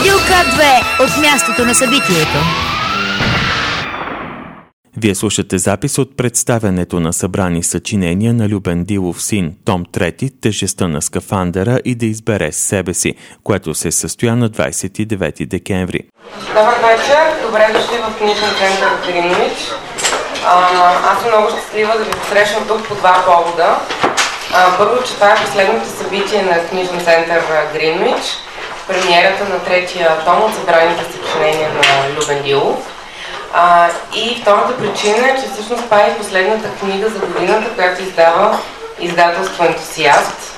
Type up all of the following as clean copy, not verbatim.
Радио К2 от мястото на събитието. Вие слушате запис от представянето на събрани съчинения на Любен Дилов син, том 3, Тежестта на скафандъра и да избере себе си, което се състоя на 29 декември. Добър вечер, добре дошли в книжен център Гринвич. Аз съм много щастлива да ви посрещна тук по два повода. Първо, че това е последното събитие на книжен център Гринвич, премиерата на третия том от събраните съчинения на Любен Дилов. И втората причина е, че всъщност това е последната книга за годината, която издава издателство Ентусиаст.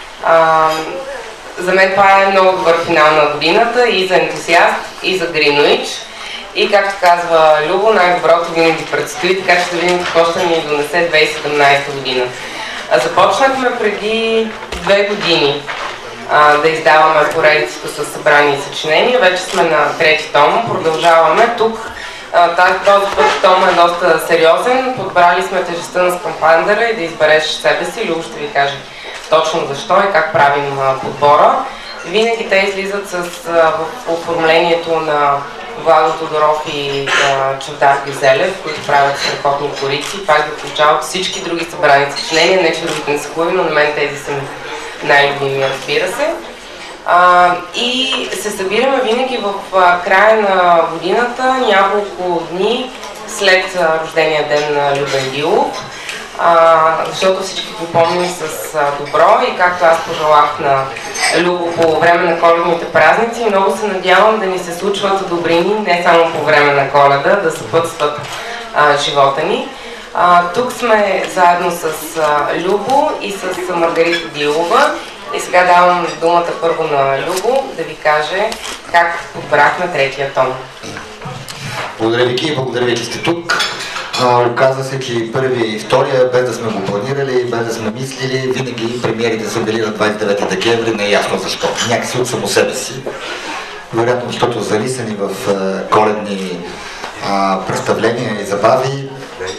За мен това е много добър финал на годината и за Ентусиаст, и за Гринвич. И както казва Любо, най-доброто винаги предстои, така че да видим какво ще ни донесе 2017 година. Започнахме преди 2 години да издаваме поредицата с събрани съчинения. Вече сме на трети том, продължаваме. Тук този път том е доста сериозен. Подбрали сме Тежестта на скафандъра и да избереш себе си. Любо ще ви каже точно защо и как правим подбора. Винаги те излизат в оформлението на Владо Тодоров и Чавдар Гюзелев, които правят страхотни корици. Пак да получават всички други събрани съчинения. Не че другите не са хубави, но на мен тези са най-любими, разбира се. И се събираме винаги в края на годината, няколко дни след рождения ден на Любен Дилов, защото всички го помним с добро и както аз пожелах на Любо по време на коледните празници, много се надявам да ни се случват добрини, не само по време на Коледа, да съпътстват живота ни. Тук сме заедно с Любо и с Маргарита Дилова. И сега давам думата първо на Любо да ви каже как подбрахме третия том. Благодаря, Вики, благодаря ви, че сте тук. Оказва се, че първия и втория, без да сме го планирали, без да сме мислили, винаги премиерите са били на 29 декември, не е ясно защо. Някакси от само себе си. Вероятно, защото залисани в коледни представления и забави,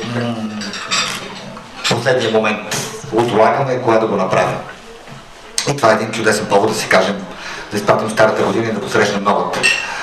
последния момент отлагаме кога да го направим. И това е един чудесен повод да си кажем, да изпратим старата година и да посрещнем новата.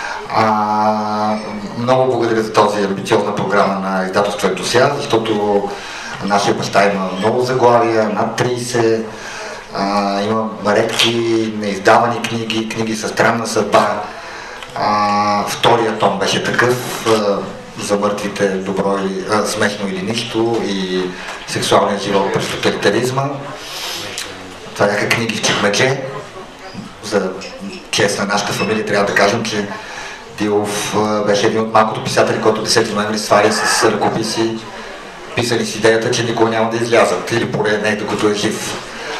Много благодаря за този амбициозна програма на издателство Ентусиаст, защото нашия баща има много заглавия, над 30, има редки неиздавани книги, книги със странна съдба. Втория том беше такъв, за мъртвите добро или смешно или нищо и сексуалния живот през тоталитаризма. Това бяха книги в чекмедже. За чест на нашата фамилия трябва да кажем, че Дилов беше един от малкото писатели, който 10 ноември свари с ръкописи, писали с идеята, че никога няма да излязат, или поне не докато е жив.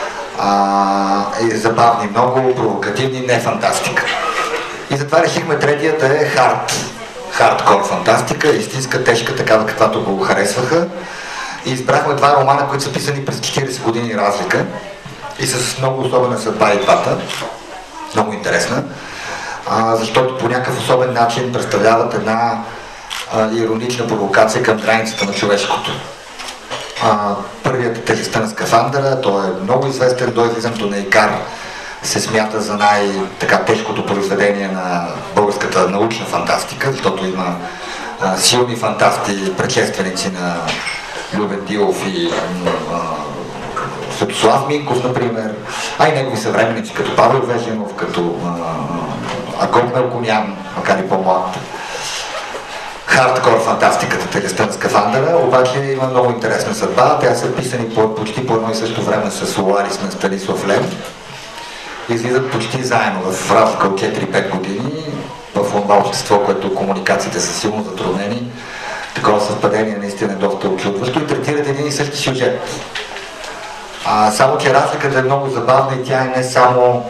И забавни много, провокативни, не фантастика. И затова решихме третия да е хардкор фантастика, истинска, тежка, такава каквато го харесваха. И избрахме два романа, които са писани през 40 години разлика и с много особена съдба и двата, много интересна, защото по някакъв особен начин представляват една иронична провокация към границата на човешкото. Първият е Тежестта на скафандъра, той е много известен, до излизането на Икар се смята за най-тежкото произведение на българската научна фантастика, защото има силни фантасти, предшественици на Любен Дилов и Светослав Минков, например, а и негови съвременници, като Павел Веженов, като Агоп Мелконян, макар и по-млад. Хардкор фантастиката Тежестта на скафандъра, обаче има много интересна съдба. Те са писани почти по едно и също време с Соларис на Станислав Лем. Излизат почти заедно, в разлика от 4-5 години, в това общество, което комуникациите са силно затруднени. Такова съвпадение наистина е доста очудващо и третират един и същи сюжет. Само че разликата е много забавна и тя е не само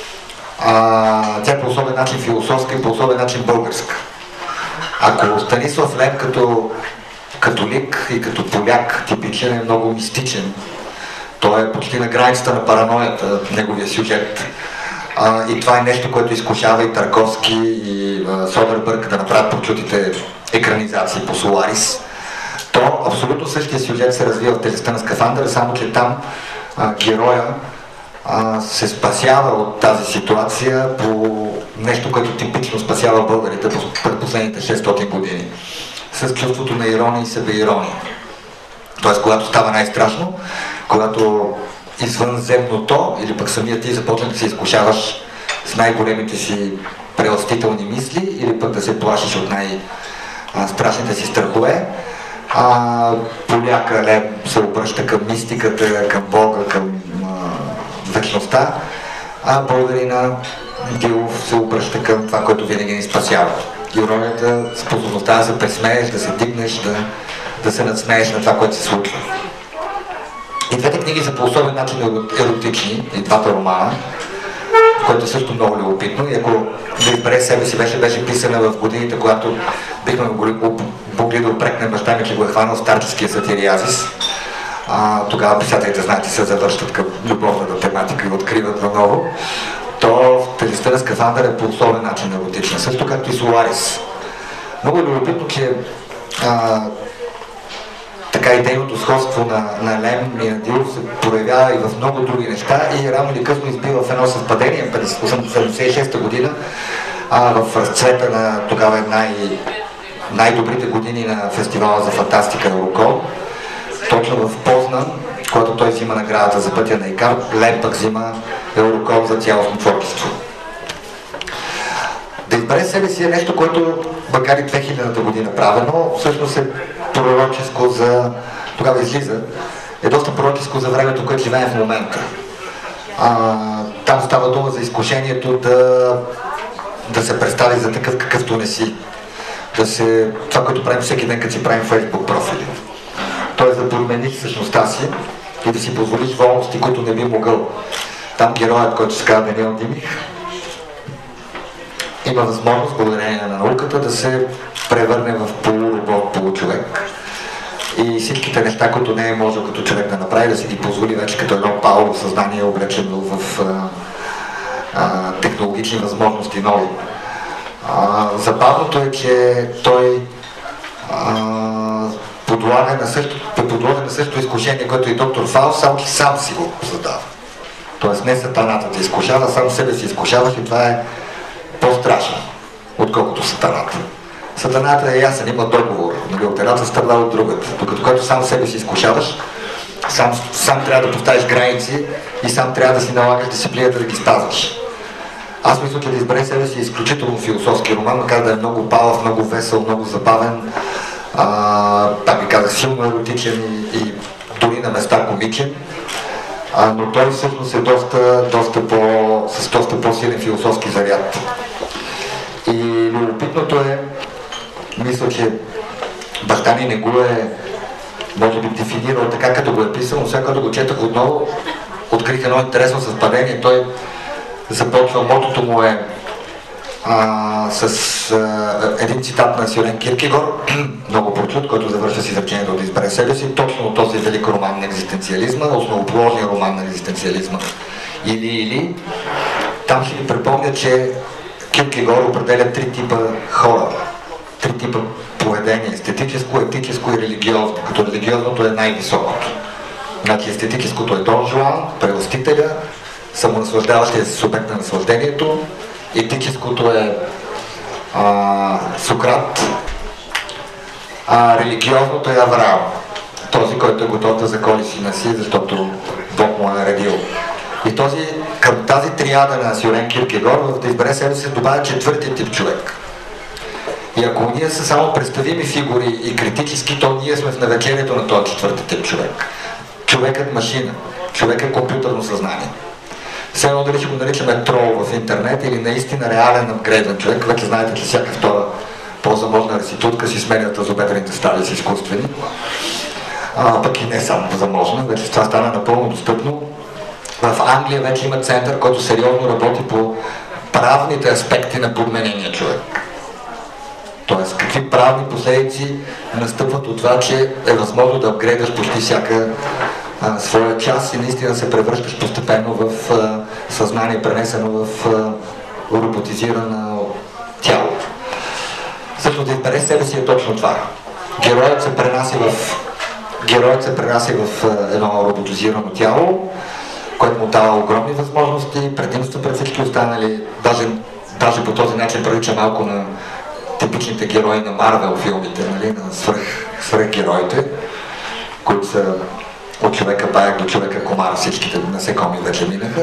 тя е по особен начин философска и по особен начин българска. Ако Станислав Лем като католик и като поляк типичен е много мистичен, той е почти на границата на параноята, неговия сюжет. И това е нещо, което изкушава и Тарковски, и Содербърг да направят прочутите екранизации по Соларис. То абсолютно същия сюжет се развива в Тежестта на скафандъра, само че там героя се спасява от тази ситуация по нещо, което типично спасява българите през последните 600 години. С чувството на ирония и себеирония. Тоест, когато става най-страшно, когато извънземното или пък самият ти започне да се изкушаваш с най-големите си преостителни мисли или пък да се плашиш от най-страшните си страхове, поляка Лем се обръща към мистиката, към Бога, към вечността, а българина Дилов се обръща към това, което винаги ни спасява. Иронията, способността да се пресмееш, да се дигнеш, да се надсмееш на това, което се случва. И двете книги са по особен начин еротични, и двата романа, което е също много любопитно. И ако да избере себе си, беше писана в годините, когато бихме могли да опрекнем баща ми, че го е хванал старческия сатириазис. Тогава писателите, знаете, се завършват към любовната тематика и откриват наново. То в Тежестта на скафандъра е по особен начин еротична, също както и Соларис. Много е любопитно, че така идейното сходство на Лем и на Дилов се проявява и в много други неща и рано или късно избива в едно съвпадение, 1976 година, в разцвета на тогава най-добрите години на фестивала за фантастика Eurocon. Точно в Познан, когато той взима наградата за Пътя на Икар, Лем пък взима Eurocon за цялостно творчество. Да избере себе си е нещо, което, макар и 2000-та година правено, всъщност е пророческо за... тогава излиза, е доста пророческо за времето, което живеем в момента. Там става дума за изкушението да се представи за такъв какъвто не си. Това, което правим всеки ден, като си правим Facebook профили. Тоест да промениш същността си и да си позволиш волности, които не би могъл. Там героят, който се казва Даниел Димих, има възможност, благодарение на науката, да се превърне в полуробот, получовек. И всичките неща, които не е можел като човек да направи, да си ги позволи вече като едно пало съзнание, облечено в технологични възможности нови. Забавното е, че той подлага на същото изкушение, което и доктор Фауст, само че сам си го задава. Тоест не сатаната те изкушава, сам себе си изкушаваш и това е по-страшно, отколкото сатаната. Сатаната е ясен, има договор, от едната страна от другата. Докато когато сам себе си изкушаваш, сам трябва да поставиш граници и сам трябва да си налагаш дисциплината да ги спазваш. Аз мисля, че да избере себе си изключително философски роман, макар да е много балав, много весел, много забавен, пак ви казах, силно еротичен и дори на места комичен. Но той всъщност е с доста по-силен философски заряд. И любопитното е, мисля, че баща ни не го е, може би, дефинирал така, като го е писал, но сега като го четах отново, открих едно интересно съвпадение. Той започва, мотото му е с един цитат на Сьорен Киркегор, много прочут, който завършва с изречението да избере себе си, точно от този велик роман на екзистенциализма, основоположния роман на екзистенциализма. Или, там ще ви припомня, че Киркегор определя три типа хора, три типа поведение: естетическо, етическо и религиозно, като религиозното е най-високото. Значи естетическото е Дон Жуан, прелъстителя, самонаслаждаващия се субект на наслаждението, етическото е Сократ, религиозното е Авраам, този, който е готов да заколи сина си, защото Бог му е наредил. И към тази триада на Сьорен Киркегор, да избере себе си, добавя четвъртия тип човек. И ако ние са само представими фигури и критически, то ние сме в навечерието на този четвърти тип човек. Човекът машина, човекът компютърно съзнание. Все едно дали ще го наричаме трол в интернет или наистина реален апгрейден човек, вече знаете, че всяка втора по-заможна реститутка си сменят тазобедрените стави с изкуствени. Пък и не само заможна, вече това стана напълно достъпно. В Англия вече има център, който сериозно работи по правните аспекти на подменения човек. Тоест, какви правни последици настъпват от това, че е възможно да апгрейдаш почти всяка своя част и наистина се превръщаш постепенно в съзнание, пренесено в роботизирано тяло. Също да избере себе си е точно това. Героят се пренася в едно роботизирано тяло, което му дава огромни възможности, предимства пред всички останали, даже даже по този начин прилича малко на типичните герои на Марвел филмите, нали, на свръхгероите, които са от човека паяк до човека комар, всичките насекоми вече минаха.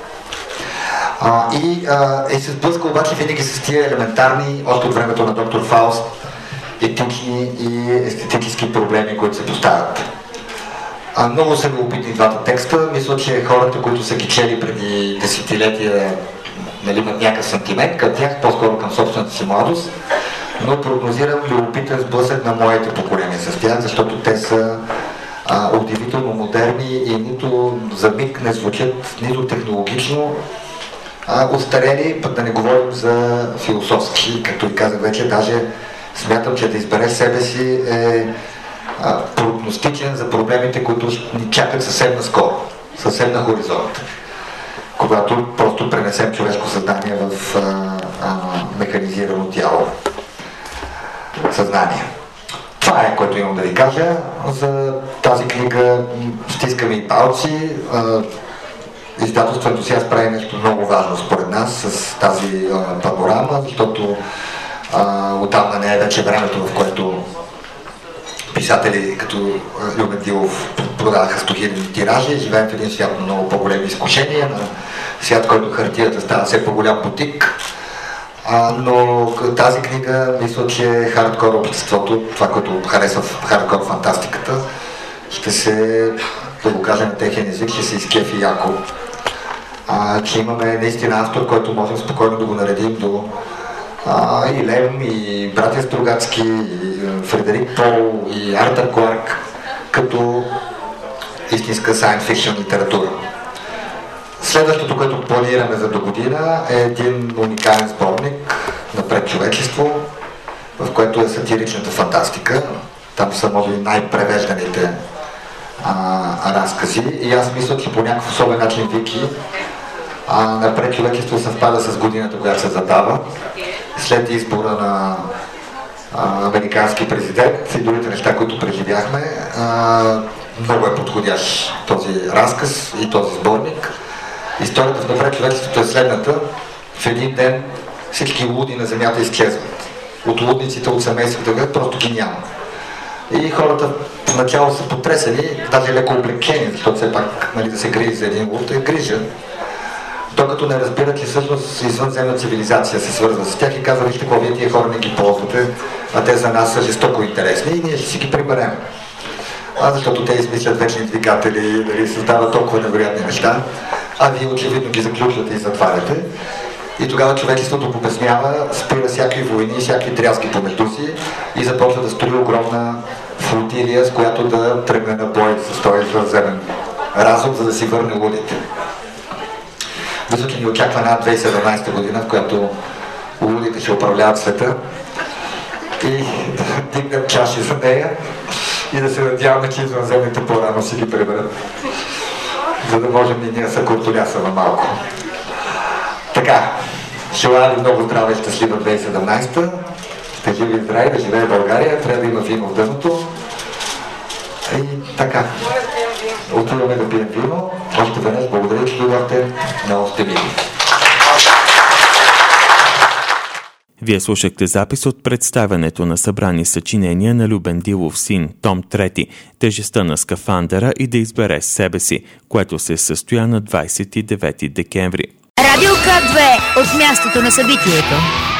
И се сблъска обаче винаги с тия елементарни, още от времето на доктор Фауст, етични и естетически проблеми, които се поставят. Много са любопитни двата текста. Мисля, че хората, които са ги чели преди десетилетия, нали, имат някакъв сантимент към тях, по-скоро към собствената си младост, но прогнозирам любопитен сблъсък на моите поколения с тях, защото те са удивително модерни и нито за миг не звучат нито технологично устарели, пък да не говорим за философски, както ви казах вече, даже смятам, че да избереш себе си е прогностичен за проблемите, които ни чакат съвсем наскоро, съвсем на хоризонт, когато просто пренесем човешко съзнание в механизирано тяло, съзнание. Това е, което имам да ви кажа за тази книга. Стискаме и палци. Издателство Ентусиаст прави нещо много важно според нас с тази панорама, защото оттам на нея вече времето, в което писатели като Любен Дилов продадаха 100 000 тиражи, живеем в един свят на много по-големи изкушения, на свят, който хартията става все по-голям бутик. Но тази книга, мисля, че хардкор обществото, това, което харесва в хардкор фантастиката, ще се, да го кажа на техен език, ще се изкефи яко. Че имаме наистина автор, който можем спокойно да го наредим до и Лем, и братя Стругацки, и Фредерик Пол, и Артър Кларк, като истинска science fiction литература. Следващото, което планираме за до година, е един уникален сборник на предчовечество, в което е сатиричната фантастика. Там са, може би, най-превежданите разкази. И аз мисля, че по някакъв особен начин Вики на предчовечество съвпада с годината, която се задава. След избора на американски президент и другите неща, които преживяхме, много е подходящ този разказ и този сборник. Историята в напред човечеството е следната. В един ден всички луди на земята изчезват. От лудниците, от семействата, просто ги няма. И хората поначало са потресени, даже леко облегчени, защото все пак, нали, да се грижи за един луд е грижа. Докато не разбират, че всъщност извънземна цивилизация се свързва с тях и казва, вижте какво, вие тия хора не ги ползвате, а те за нас са жестоко интересни и ние ще си ги приберем. Защото те измислят вечни двигатели, дали създават толкова невероятни неща, а вие очевидно ги заключвате и затваряте. И тогава човечеството побеснява, спира всякакви войни, всякакви тряски помежду си и започва да строи огромна флотилия, с която да тръгне на бой с този извънземен разум, за да си върне лудите. Мисля, че ни очаква една 2017 година, в която лудите ще управляват света и да дигнем чаши за нея и да се надяваме, че извънземните по-рано си ги приберат, за да можем и ние са куртолясаме малко. Така, желая ви много здраве и щастлива 2017. Сте живи и здрави, да живее България, трябва да има вино в дъното. И така, отиваме да пием вино. Още веднъж благодаря, че дойдохте. Много сте мили. Вие слушахте запис от представянето на събрани съчинения на Любен Дилов син, том 3, Тежестта на скафандъра и да избере себе си, което се състоя на 29 декември. Радио К2 от мястото на събитието.